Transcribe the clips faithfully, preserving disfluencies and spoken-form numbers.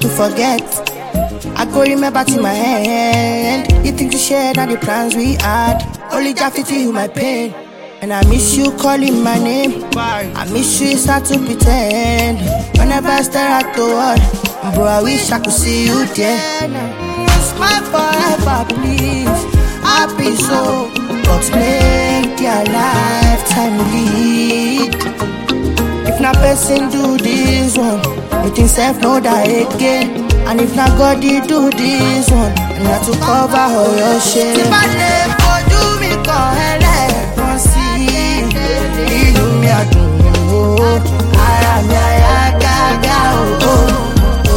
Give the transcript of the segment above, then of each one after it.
to forget. I go remember to my hand. You think to share that the plans we had. Only Jah fit you my pain. And I miss you calling my name. I miss you start to pretend. Whenever I stare at the wall, bro, I wish I could see you there. Smile forever, please. Happy so, but make their lifetime lead. If not person do this one, it himself know that again. And if not God did do this one, and not to cover all your shame. If I live for do me call help, see you me I do. I am ya gaga oh oh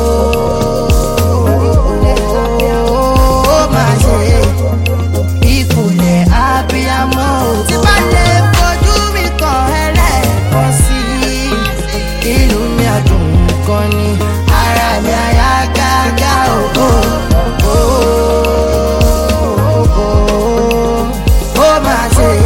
oh my say. People they happy I'm out. If I live for do me call help, see you me I do. Koni I am ya gaga oh oh oh oh my say.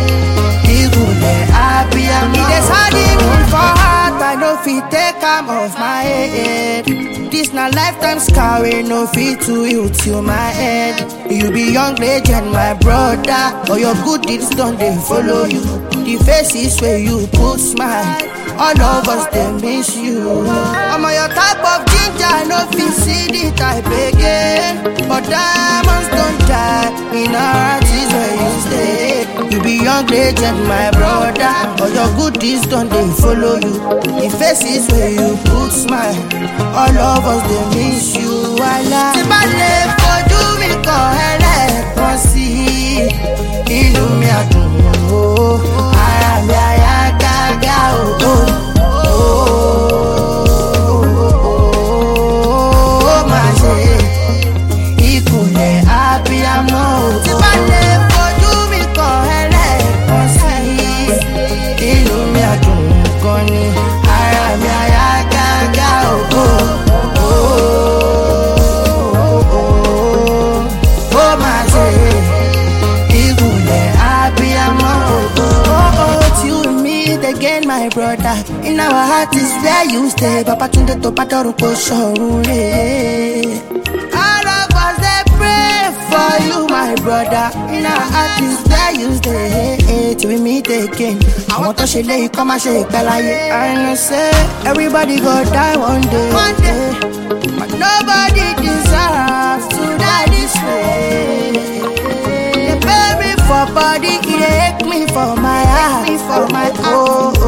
Take am off my head. This na lifetime scarring, no fit to you till my head. You be young legend, my brother. All your good deeds don't they follow you. The faces where you put smile, all of us they miss you. I'm on your type of ginger, no fit see the type again. But diamonds don't die, in our hearts is where you stay. You be young legend, my brother. All your good deeds don't they follow you. The faces where you put smile, all of us they miss you. I love you. For do me call help, see you me I do. I am ya gaga oh oh my say. Ikule happy I'm out. For do me call help, see you me I do. Koni I am ya gaga oh oh oh my say. Ikule happy I'm out. Again, my brother, in our heart is where you stay. Papa tunde to patoru ko shorure. All of us they pray for you, my brother. In our heart is where you stay. Till we meet again, I want to share you come and shake pelaye. I know say everybody go die one day, one day, but nobody deserves to die this way. They pay me for body, it ache me for my heart, for my oh.